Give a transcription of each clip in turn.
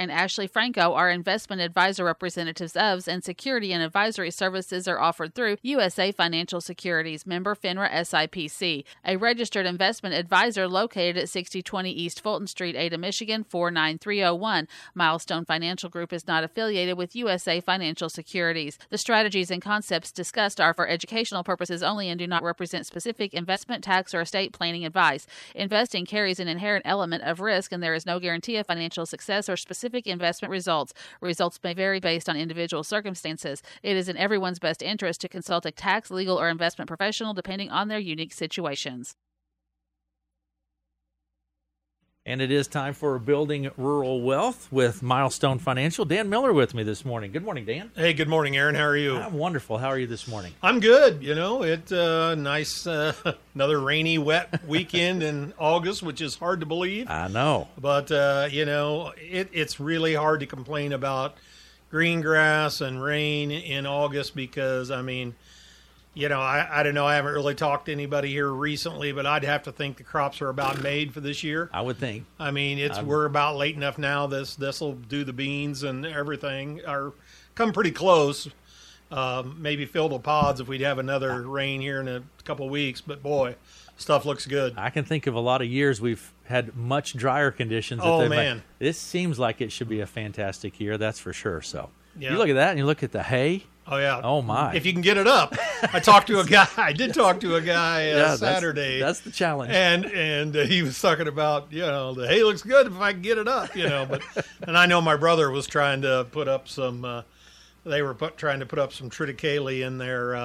and Ashley Franco are investment advisor representatives of, and security and advisory services are offered through USA Financial Securities, member FINRA SIPC, a registered investment advisor located at 6020 East Fulton Street, Ada, Michigan 49301. Milestone Financial Group is not affiliated with USA Financial Securities. The strategies and concepts discussed are for educational purposes only and do not represent specific investment, tax, or estate planning advice. Investing carries an inherent element of risk, and there is no guarantee of financial success or specific investment results. Results may vary based on individual circumstances. It is in everyone's best interest to consult a tax, legal, or investment professional depending on their unique situations. And it is time for Building Rural Wealth with Milestone Financial. Dan Miller with me this morning. Good morning, Dan. Hey, good morning, Aaron. How are you? I'm wonderful. How are you this morning? I'm good. You know, it's nice, another rainy, wet weekend in August, which is hard to believe. I know. But, you know, it's really hard to complain about green grass and rain in August because, I mean, you know, I don't know. I haven't really talked to anybody here recently, but I'd have to think the crops are about made for this year. I would think. I mean, we're about late enough now. This will do the beans and everything. Are come pretty close. Maybe fill the pods if we'd have another rain here in a couple of weeks. But boy, stuff looks good. I can think of a lot of years we've had much drier conditions. Oh man, this seems like it should be a fantastic year. That's for sure. So yeah. You look at that and you look at the hay. Oh yeah. Oh my. If you can get it up. I talked to a guy. I did talk to a guy yeah, Saturday. That's the challenge. And he was talking about, you know, the hay looks good if I can get it up, you know. But and I know my brother was trying to put up some. They were trying to put up some triticale in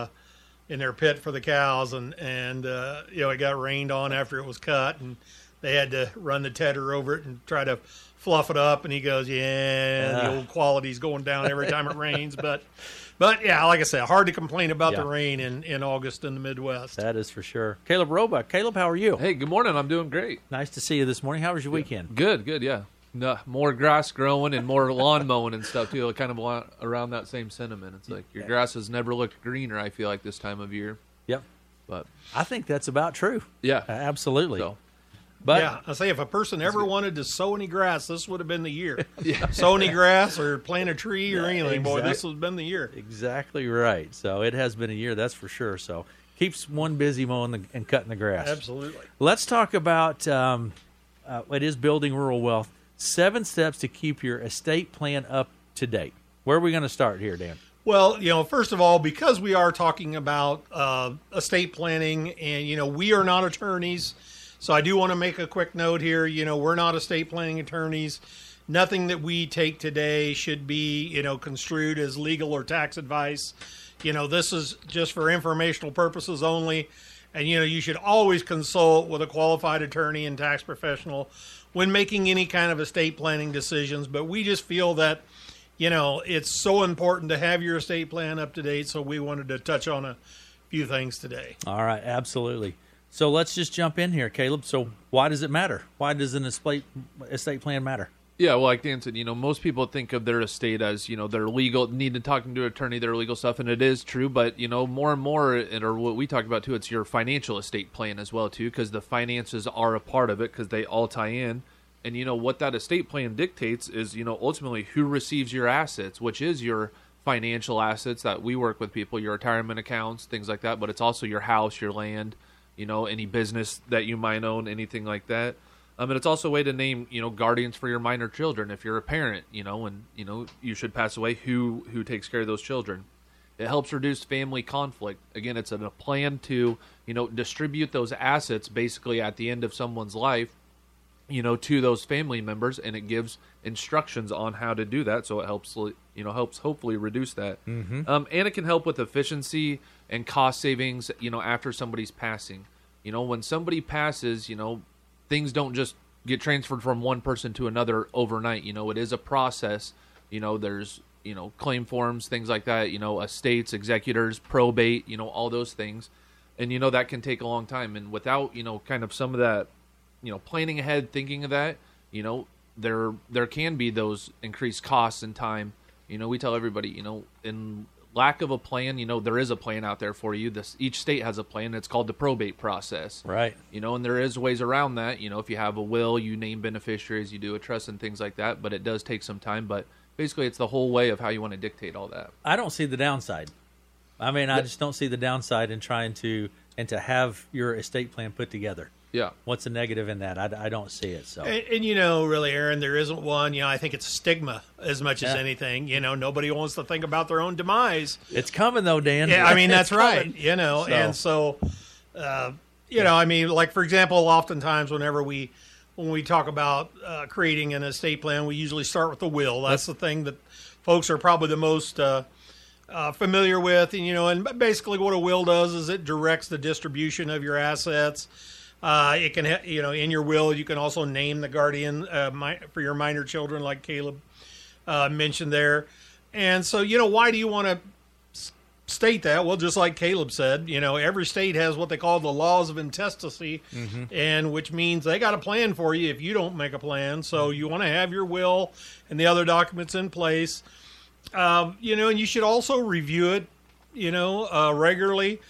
their pit for the cows, and you know, it got rained on after it was cut, and they had to run the tedder over it and try to fluff it up. And he goes, the old quality's going down every time it rains, But, yeah, like I said, hard to complain about the rain in August in the Midwest. That is for sure. Caleb Roebuck. Caleb, how are you? Hey, good morning. I'm doing great. Nice to see you this morning. How was your weekend? Good, yeah. No, more grass growing and more lawn mowing and stuff, too. Kind of around that same sentiment. It's like your grass has never looked greener, I feel like, this time of year. Yep. But I think that's about true. Yeah. Absolutely. So. But yeah, I say if a person ever wanted to sow any grass, this would have been the year. Sow any grass or plant a tree or anything, boy, this has been the year. Exactly right. So it has been a year, that's for sure. So keeps one busy mowing and cutting the grass. Absolutely. Let's talk about it is Building Rural Wealth. 7 steps to keep your estate plan up to date. Where are we going to start here, Dan? Well, you know, first of all, because we are talking about estate planning, and you know, we are not attorneys. So I do want to make a quick note here. You know, we're not estate planning attorneys. Nothing that we take today should be, you know, construed as legal or tax advice. You know, this is just for informational purposes only. And, you know, you should always consult with a qualified attorney and tax professional when making any kind of estate planning decisions. But we just feel that, you know, it's so important to have your estate plan up to date. So we wanted to touch on a few things today. All right. Absolutely. So let's just jump in here, Caleb. So why does it matter? Why does an estate plan matter? Yeah, well, like Dan said, you know, most people think of their estate as, you know, their legal, need to talk to an attorney, their legal stuff, and it is true. But, you know, more and more, or what we talk about, too, it's your financial estate plan as well, too, because the finances are a part of it because they all tie in. And, you know, what that estate plan dictates is, you know, ultimately who receives your assets, which is your financial assets that we work with people, your retirement accounts, things like that. But it's also your house, your land, you know, any business that you might own, anything like that. And it's also a way to name, you know, guardians for your minor children. If you're a parent, you know, and, you know, you should pass away, who takes care of those children. It helps reduce family conflict. Again, it's a plan to, you know, distribute those assets basically at the end of someone's life, you know, to those family members, and it gives instructions on how to do that. So it helps, you know, helps hopefully reduce that. Mm-hmm. And it can help with efficiency and cost savings, you know, after somebody's passing. You know, when somebody passes, you know, things don't just get transferred from one person to another overnight. You know, it is a process. You know, there's, you know, claim forms, things like that, you know, estates, executors, probate, you know, all those things. And, you know, that can take a long time. And without, you know, kind of some of that, you know, planning ahead, thinking of that, you know, there can be those increased costs and time. You know, we tell everybody, you know, in lack of a plan, there is a plan out there for you. Each state has a plan. It's called the probate process. Right. And there is ways around that. If you have a will, you name beneficiaries, you do a trust and things like that, but it does take some time. But basically, it's the whole way of how you want to dictate all that. I don't see the downside. I mean, I just don't see the downside in trying to have your estate plan put together. Yeah. What's the negative in that? I don't see it. So, and really, Aaron, there isn't one. I think it's a stigma as much as anything. Nobody wants to think about their own demise. It's coming though, Dan. Yeah, I mean that's right. So. And so, I mean, like for example, oftentimes when we talk about creating an estate plan, we usually start with the will. That's the thing that folks are probably the most familiar with. And basically what a will does is it directs the distribution of your assets. It can, in your will, you can also name the guardian for your minor children, like Caleb mentioned there. And so, why do you want to state that? Well, just like Caleb said, every state has what they call the laws of intestacy, and which means they got a plan for you if you don't make a plan. So you want to have your will and the other documents in place, and you should also review it, regularly.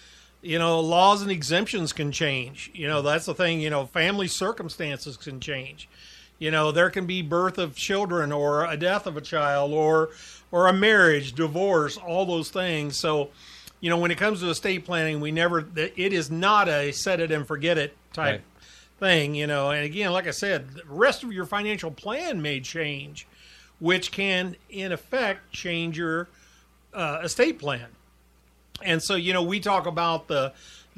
Laws and exemptions can change. That's the thing. Family circumstances can change. There can be birth of children or a death of a child or a marriage, divorce, all those things. So, when it comes to estate planning, it is not a set it and forget it type thing, And again, like I said, the rest of your financial plan may change, which can, in effect, change your estate plan. And so, we talk about the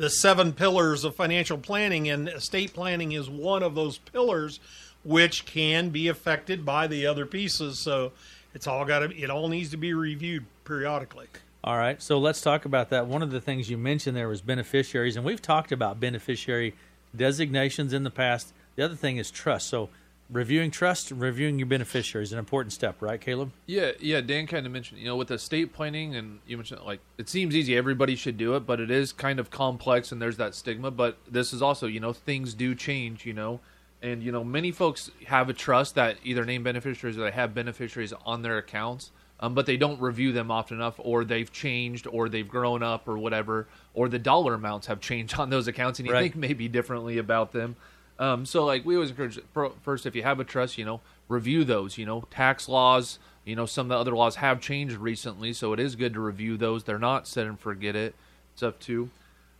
7 pillars of financial planning, and estate planning is one of those pillars, which can be affected by the other pieces. So it all needs to be reviewed periodically. All right. So let's talk about that. One of the things you mentioned there was beneficiaries, and we've talked about beneficiary designations in the past. The other thing is trust. So reviewing trust, reviewing your beneficiaries is an important step, right, Caleb? Yeah. Dan kind of mentioned, with estate planning, and you mentioned, it seems easy, everybody should do it, but it is kind of complex, and there's that stigma. But this is also, things do change, and, many folks have a trust that either name beneficiaries or they have beneficiaries on their accounts, but they don't review them often enough, or they've changed, or they've grown up, or whatever, or the dollar amounts have changed on those accounts, and you think maybe differently about them. So we always encourage, first, if you have a trust, review those, tax laws, some of the other laws have changed recently, so it is good to review those. They're not set and forget it stuff too.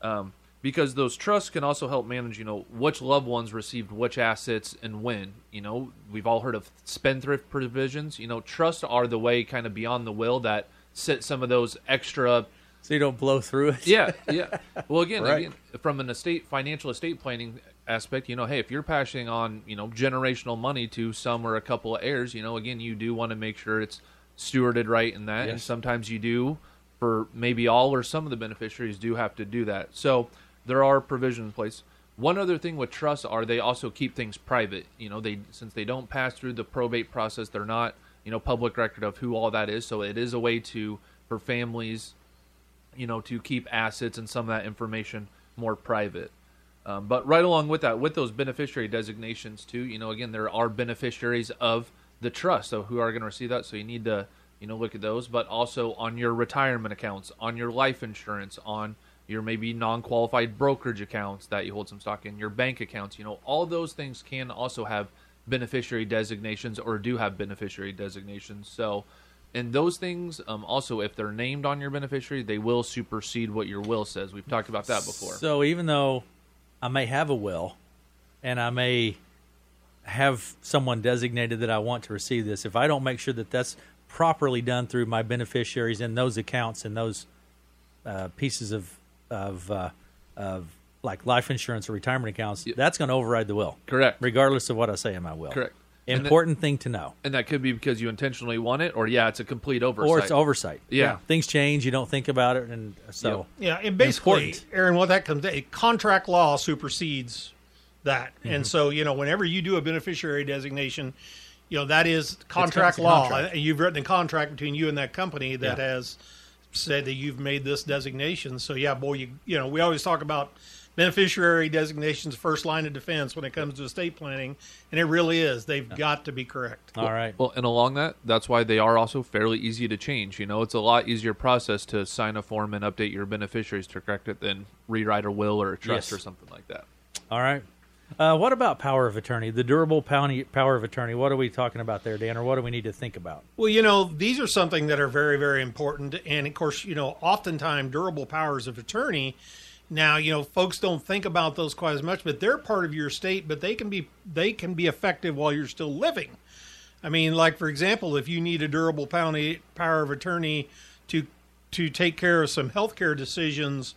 Because those trusts can also help manage, which loved ones received which assets and when. We've all heard of spendthrift provisions. Trusts are the way kind of beyond the will that set some of those extra. So you don't blow through it? Yeah. Well, again, from an financial estate planning aspect, hey, if you're passing on, generational money to some or a couple of heirs, again, you do want to make sure it's stewarded right in that. Yes. And sometimes you do, for maybe all or some of the beneficiaries do have to do that. So there are provisions in place. One other thing with trusts they also keep things private. Since they don't pass through the probate process, they're not, public record of who all that is. So it is a way for families, to keep assets and some of that information more private. But right along with that, with those beneficiary designations too, again, there are beneficiaries of the trust, so who are going to receive that. So you need to, look at those, but also on your retirement accounts, on your life insurance, on your maybe non-qualified brokerage accounts that you hold some stock in, your bank accounts, all those things can also have beneficiary designations or do have beneficiary designations. So, and those things, also, if they're named on your beneficiary, they will supersede what your will says. We've talked about that before. So even though I may have a will and I may have someone designated that I want to receive this, if I don't make sure that that's properly done through my beneficiaries in those accounts and those pieces of like life insurance or retirement accounts, that's going to override the will. Correct. Regardless of what I say in my will. Correct. Important thing to know. And that could be because you intentionally want it, or it's a complete oversight. Or it's oversight. Yeah. Things change, you don't think about it, and so. Yeah, and basically, Aaron, what that comes to, contract law supersedes that. Mm-hmm. And so, whenever you do a beneficiary designation, that is contract law. Contract. You've written a contract between you and that company that has said that you've made this designation. So, we always talk about beneficiary designation's first line of defense when it comes to estate planning, and it really is. They've got to be correct. All right. Well, and along that's why they are also fairly easy to change. It's a lot easier process to sign a form and update your beneficiaries to correct it than rewrite a will or a trust Yes. or something like that. All right. What about power of attorney? The durable power of attorney. What are we talking about there, Dan, or what do we need to think about? Well, these are something that are very, very important. And, of course, oftentimes durable powers of attorney, now, folks don't think about those quite as much, but they're part of your estate, but they can be effective while you're still living. I mean, like, for example, if you need a durable power of attorney to take care of some healthcare decisions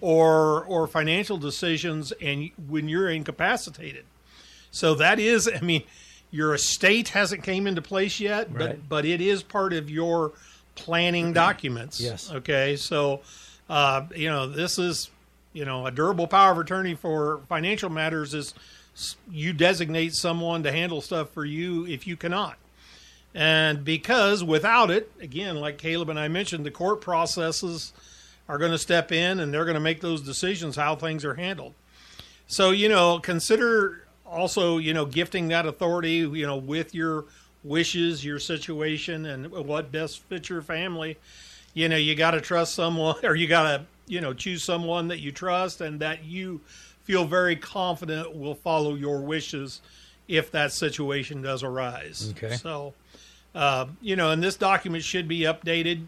or financial decisions, and when you're incapacitated. So that is, I mean, your estate hasn't came into place yet, Right. but it is part of your planning documents. Yes. Okay. So, this is, a durable power of attorney for financial matters is you designate someone to handle stuff for you if you cannot. And because without it, again, like Caleb and I mentioned, the court processes are going to step in and they're going to make those decisions how things are handled. So, consider also, gifting that authority, with your wishes, your situation, and what best fits your family. You got to trust someone, or you got to, choose someone that you trust and that you feel very confident will follow your wishes if that situation does arise. Okay. So, and this document should be updated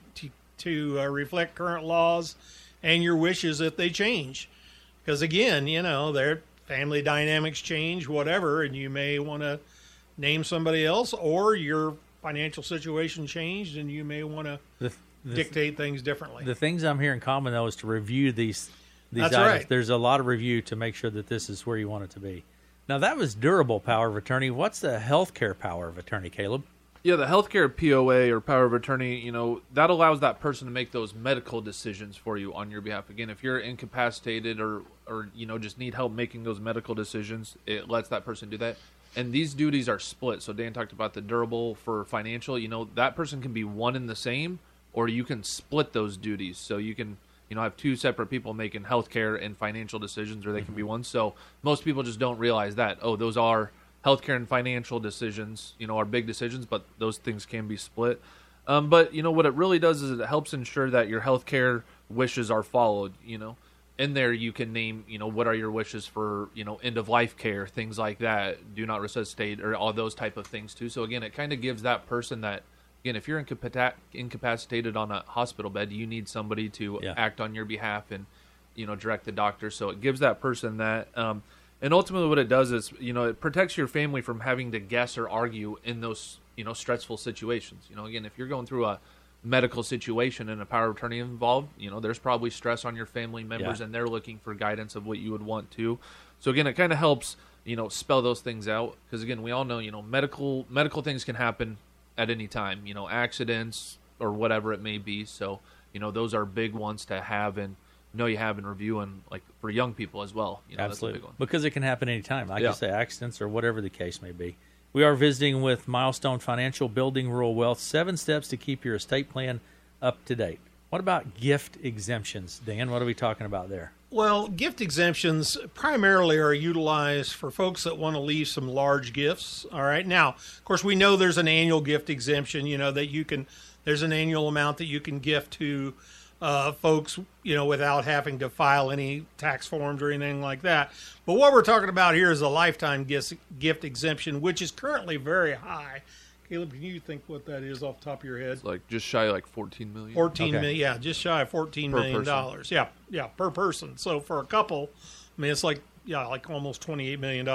to reflect current laws and your wishes if they change. Because again, their family dynamics change, whatever, and you may want to name somebody else, or your financial situation changed and you may want to dictate things differently. The things I'm hearing common, though, is to review these That's items. right. There's a lot of review to make sure that this is where you want it to be. Now, that was durable power of attorney. What's the healthcare power of attorney, Caleb? Yeah, the healthcare POA or power of attorney, that allows that person to make those medical decisions for you on your behalf. Again, if you're incapacitated or just need help making those medical decisions, it lets that person do that. And these duties are split. So Dan talked about the durable for financial. That person can be one and the same, or you can split those duties. So you can, have two separate people making healthcare and financial decisions, or they can be one. So most people just don't realize that. Oh, those are healthcare and financial decisions, are big decisions, but those things can be split. But, what it really does is it helps ensure that your healthcare wishes are followed, In there you can name, what are your wishes for, end-of-life care, things like that, do not resuscitate, or all those type of things, too. So, again, it kind of gives that person that, again, if you're incapacitated on a hospital bed, you need somebody to act on your behalf and, direct the doctor. So it gives that person that. And ultimately what it does is, it protects your family from having to guess or argue in those, stressful situations. Again, if you're going through a medical situation and a power of attorney involved, there's probably stress on your family members and they're looking for guidance of what you would want to. So again, it kind of helps, spell those things out. Because again, we all know, medical things can happen at any time, accidents or whatever it may be. So, those are big ones to have and you have in review, and like for young people as well. Absolutely. That's a big one. Because it can happen anytime. Like you say, accidents or whatever the case may be. We are visiting with Milestone Financial, Building Rural Wealth, 7 steps to keep your estate plan up to date. What about gift exemptions, Dan? What are we talking about there? Well, gift exemptions primarily are utilized for folks that want to leave some large gifts. All right. Now, of course, we know there's an annual gift exemption, that there's an annual amount that you can gift to folks, without having to file any tax forms or anything like that. But what we're talking about here is a lifetime gift exemption, which is currently very high. Caleb, can you think what that is off the top of your head? It's like just shy of like $14 million. 14 million, yeah, just shy of $14 million. Yeah, per person. So for a couple, it's like almost $28 million.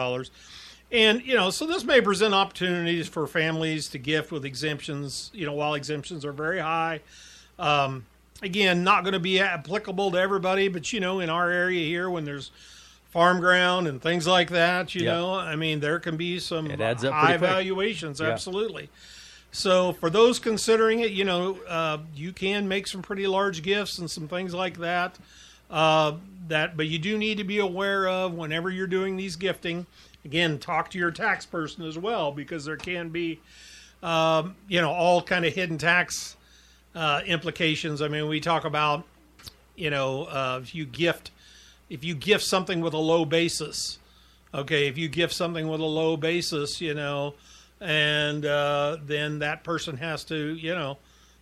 And, so this may present opportunities for families to gift with exemptions, while exemptions are very high. Again, not going to be applicable to everybody, but, in our area here, when there's farm ground and things like that, there can be some high valuations. Absolutely. So for those considering it, you can make some pretty large gifts and some things like that. But you do need to be aware of whenever you're doing these gifting. Again, talk to your tax person as well, because there can be, all kind of hidden tax implications. I mean, we talk about, if you gift if you gift something with a low basis, okay, if you gift something with a low basis, and then that person has to,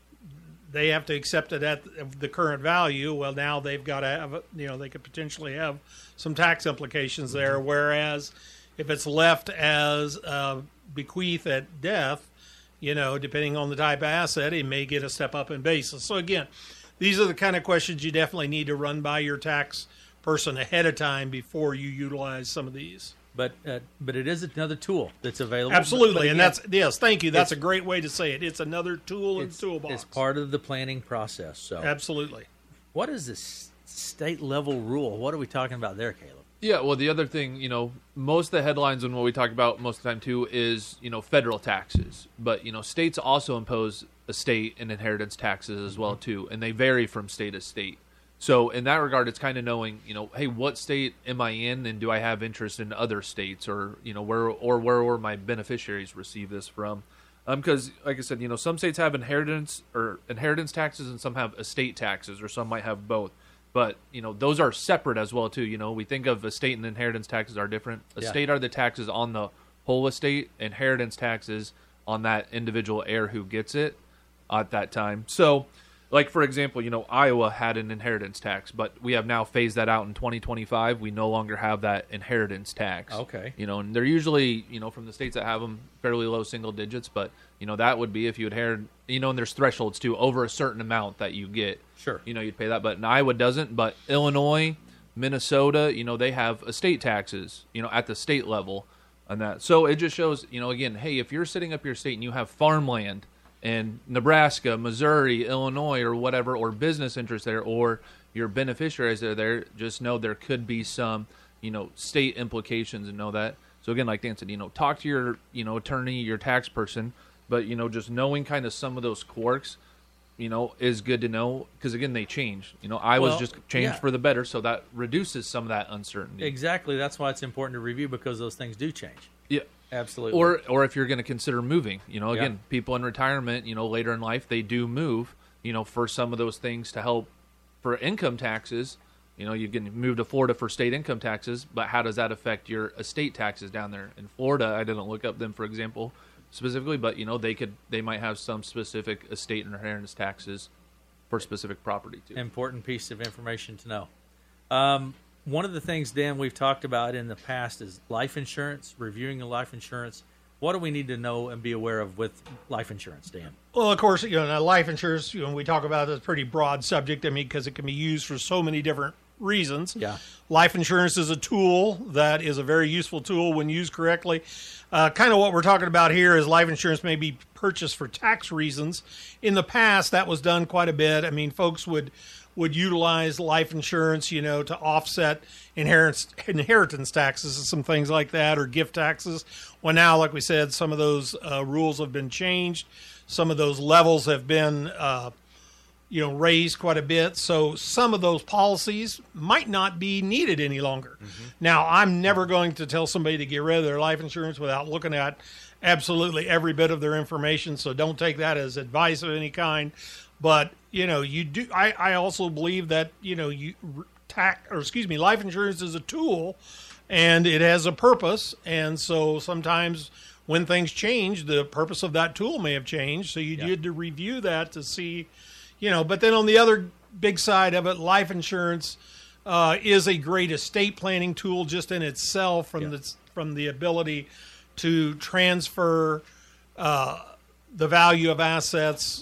they have to accept it at the current value. Well, now they've got to have, they could potentially have some tax implications there. Whereas if it's left as a bequeath at death, depending on the type of asset, it may get a step up in basis. So again, these are the kind of questions you definitely need to run by your tax person ahead of time before you utilize some of these. But it is another tool that's available. Absolutely, and yes, thank you. That's a great way to say it. It's another tool in the toolbox. It's part of the planning process. So absolutely. What is this state level rule? What are we talking about there, Caleb? Yeah, well, the other thing, most of the headlines and what we talk about most of the time too is, federal taxes. But, states also impose estate and inheritance taxes as well too, and they vary from state to state. So in that regard, it's kind of knowing, hey, what state am I in, and do I have interest in other states, or where will my beneficiaries receive this from? Because, like I said, some states have inheritance taxes, and some have estate taxes, or some might have both. But those are separate as well too. We think of estate and inheritance taxes are different. Estate are the taxes on the whole estate. Inheritance taxes on that individual heir who gets it at that time. So, like, for example, Iowa had an inheritance tax, but we have now phased that out in 2025. We no longer have that inheritance tax. Okay. And they're usually, from the states that have them, fairly low single digits, but, that would be if you inherit, and there's thresholds too, over a certain amount that you get. Sure. You'd pay that, but Iowa doesn't, but Illinois, Minnesota, they have estate taxes, at the state level on that. So it just shows, again, hey, if you're setting up your state and you have farmland, and Nebraska, Missouri, Illinois, or whatever, or business interests there, or your beneficiaries are there, just know there could be some, state implications, and know that. So again, like Dan said, talk to your, attorney, your tax person, but, just knowing kind of some of those quirks, is good to know, because again, they change. Iowa's just changed for the better, so that reduces some of that uncertainty. Exactly. That's why it's important to review, because those things do change. Yeah. Absolutely. Or if you're going to consider moving, again, people in retirement, later in life, they do move, for some of those things to help for income taxes. You can move to Florida for state income taxes, but how does that affect your estate taxes down there in Florida? I didn't look up them, for example, specifically, but they might have some specific estate and inheritance taxes for specific property too. Important piece of information to know. One of the things, Dan, we've talked about in the past is life insurance, reviewing the life insurance. What do we need to know and be aware of with life insurance, Dan? Well, of course, life insurance, we talk about it as a pretty broad subject, because it can be used for so many different reasons. Yeah. Life insurance is a tool that is a very useful tool when used correctly. Kind of what we're talking about here is life insurance may be purchased for tax reasons. In the past, that was done quite a bit. Folks would utilize life insurance, to offset inheritance taxes and some things like that, or gift taxes. Well, now, like we said, some of those rules have been changed. Some of those levels have been, raised quite a bit. So some of those policies might not be needed any longer. Mm-hmm. Now, I'm never going to tell somebody to get rid of their life insurance without looking at absolutely every bit of their information. So don't take that as advice of any kind. But, you do. I also believe that, life insurance is a tool, and it has a purpose. And so sometimes when things change, the purpose of that tool may have changed. So you need to review that to see, But then on the other big side of it, life insurance is a great estate planning tool just in itself, from the ability to transfer the value of assets,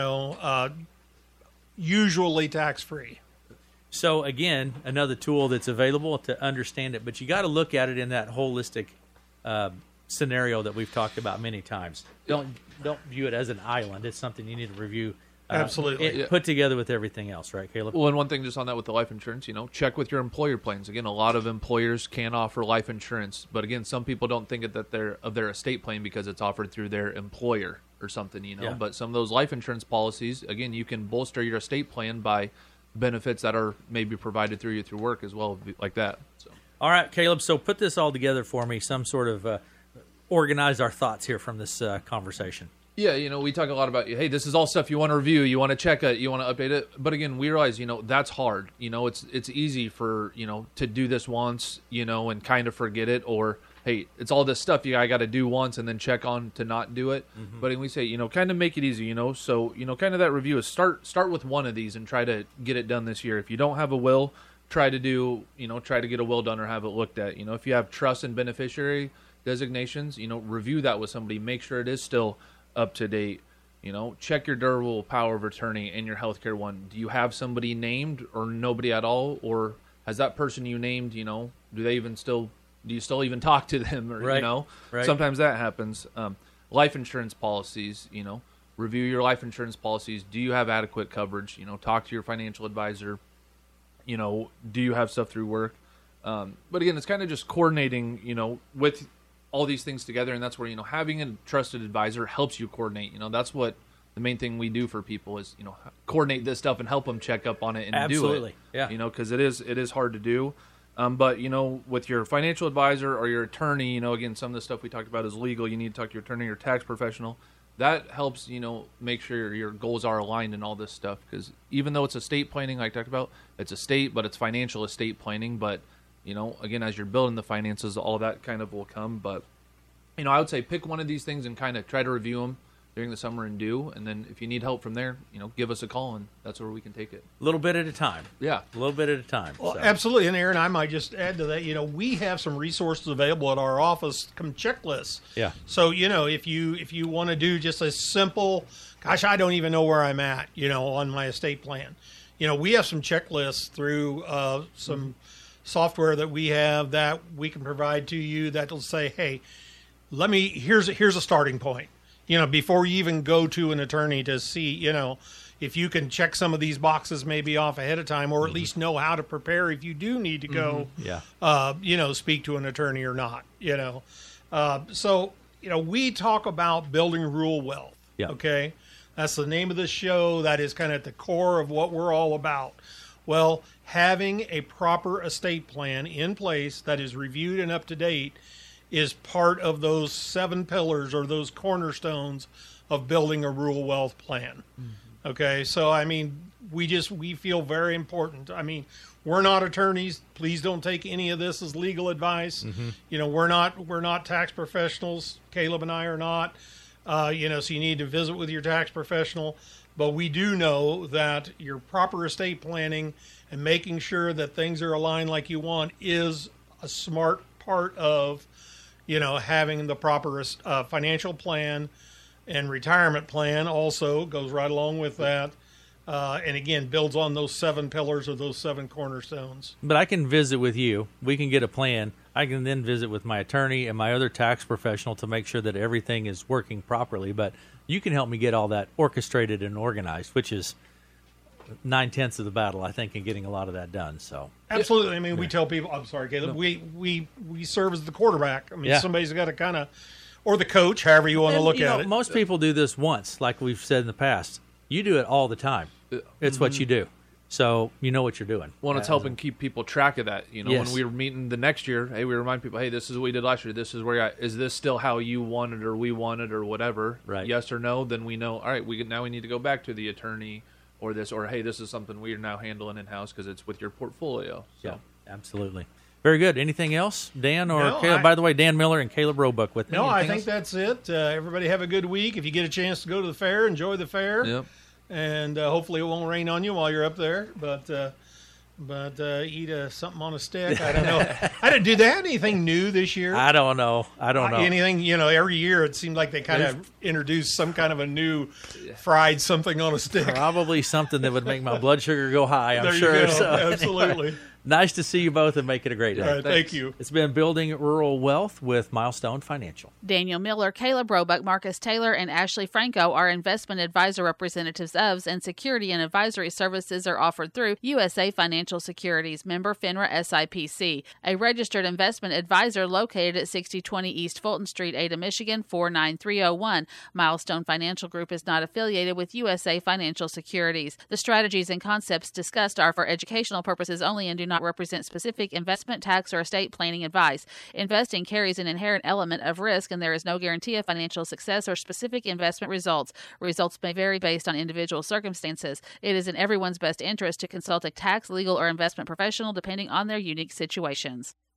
usually tax-free. So again, another tool that's available to understand it, but you got to look at it in that holistic scenario that we've talked about many times. Don't view it as an island. It's something you need to review. Absolutely. Put together with everything else, right, Caleb? Well, and one thing just on that with the life insurance, check with your employer plans. Again, a lot of employers can offer life insurance, but again, some people don't think that they're of their estate plan because it's offered through their employer or something, But some of those life insurance policies, again, you can bolster your estate plan by benefits that are maybe provided through you through work as well, like that. So. All right, Caleb, so put this all together for me, some sort of organize our thoughts here from this conversation. Yeah, we talk a lot about, hey, this is all stuff you want to review, you want to check it, you want to update it. But again, we realize, that's hard. It's easy for, to do this once, and kind of forget it, or, hey, it's all this stuff I got to do once and then check on to not do it. Mm-hmm. But we say, kind of make it easy, So, kind of that review is start with one of these and try to get it done this year. If you don't have a will, try to get a will done or have it looked at. If you have trust and beneficiary designations, review that with somebody, make sure it is still up to date. Check your durable power of attorney and your healthcare one. Do you have somebody named or nobody at all, or has that person you named, do you still even talk to them, or right. Sometimes that happens. Life insurance policies, review your life insurance policies. Do you have adequate coverage? Talk to your financial advisor. Do you have stuff through work? But again, it's kind of just coordinating, with all these things together, and that's where having a trusted advisor helps you coordinate. That's what the main thing we do for people is coordinate this stuff and help them check up on it and Absolutely. do it. Yeah, because it is hard to do. But with your financial advisor or your attorney, again, some of the stuff we talked about is legal. You need to talk to your attorney or tax professional. That helps make sure your goals are aligned and all this stuff. Because even though it's estate planning, like I talked about, it's estate, but it's financial estate planning. But again, as you're building the finances, all of that kind of will come. But, I would say pick one of these things and kind of try to review them during the summer and do. And then if you need help from there, give us a call, and that's where we can take it. A little bit at a time. Yeah. A little bit at a time. Well, absolutely. And Aaron, I might just add to that, we have some resources available at our office, come checklists. Yeah. So, if you want to do just a simple, gosh, I don't even know where I'm at, on my estate plan. We have some checklists through some software that we have that we can provide to you that will say, hey, here's a starting point. Before you even go to an attorney to see, if you can check some of these boxes maybe off ahead of time, or at least know how to prepare if you do need to go, speak to an attorney or not, So, we talk about building rural wealth. Yeah. Okay. That's the name of the show. That is kind of at the core of what we're all about. Well, having a proper estate plan in place that is reviewed and up to date is part of those 7 pillars or those cornerstones of building a rural wealth plan. Mm-hmm. Okay, so we feel very important. We're not attorneys. Please don't take any of this as legal advice. Mm-hmm. We're not tax professionals. Caleb and I are not. So you need to visit with your tax professional. But we do know that your proper estate planning and making sure that things are aligned like you want is a smart part of having the proper financial plan, and retirement plan also goes right along with that. And again, builds on those 7 pillars or those 7 cornerstones. But I can visit with you. We can get a plan. I can then visit with my attorney and my other tax professional to make sure that everything is working properly. But you can help me get all that orchestrated and organized, which is 9/10 of the battle, I think, in getting a lot of that done. So absolutely. We tell people, I'm sorry, Caleb, we serve as the quarterback. Somebody's got to kind of, or the coach, however you want to look at it. Most people do this once, like we've said in the past. You do it all the time. It's what you do. So you know what you're doing. Well, it's helping keep people track of that. Yes. When we were meeting the next year, hey, we remind people, hey, this is what we did last year. This is where you're at. Is this still how you wanted or we wanted or whatever? Right. Yes or no? Then we know, all right, now we need to go back to the attorney or this, or hey, this is something we are now handling in-house because it's with your portfolio. So. Yeah, absolutely. Very good. Anything else, Dan or No, Caleb? By the way, Dan Miller and Caleb Roebuck with me. No, I Anything think else? that's it. Everybody have a good week. If you get a chance to go to the fair, enjoy the fair. Yep. And hopefully it won't rain on you while you're up there. But eat something on a stick. I don't know. Do they have anything new this year? I don't know. Anything, every year it seemed like they kind of introduced some kind of a new fried something on a stick. Probably something that would make my blood sugar go high, I'm There you sure. go. So, Absolutely. anyway, nice to see you both and make it a great day. All right, thank you. It's been Building Rural Wealth with Milestone Financial. Daniel Miller, Caleb Roebuck, Marcus Taylor, and Ashley Franco are investment advisor representatives of, and security and advisory services are offered through USA Financial Securities, member FINRA SIPC, a registered investment advisor located at 6020 East Fulton Street, Ada, Michigan, 49301. Milestone Financial Group is not affiliated with USA Financial Securities. The strategies and concepts discussed are for educational purposes only and do not not represent specific investment, tax, or estate planning advice. Investing carries an inherent element of risk, and there is no guarantee of financial success or specific investment results. Results may vary based on individual circumstances. It is in everyone's best interest to consult a tax, legal, or investment professional depending on their unique situations.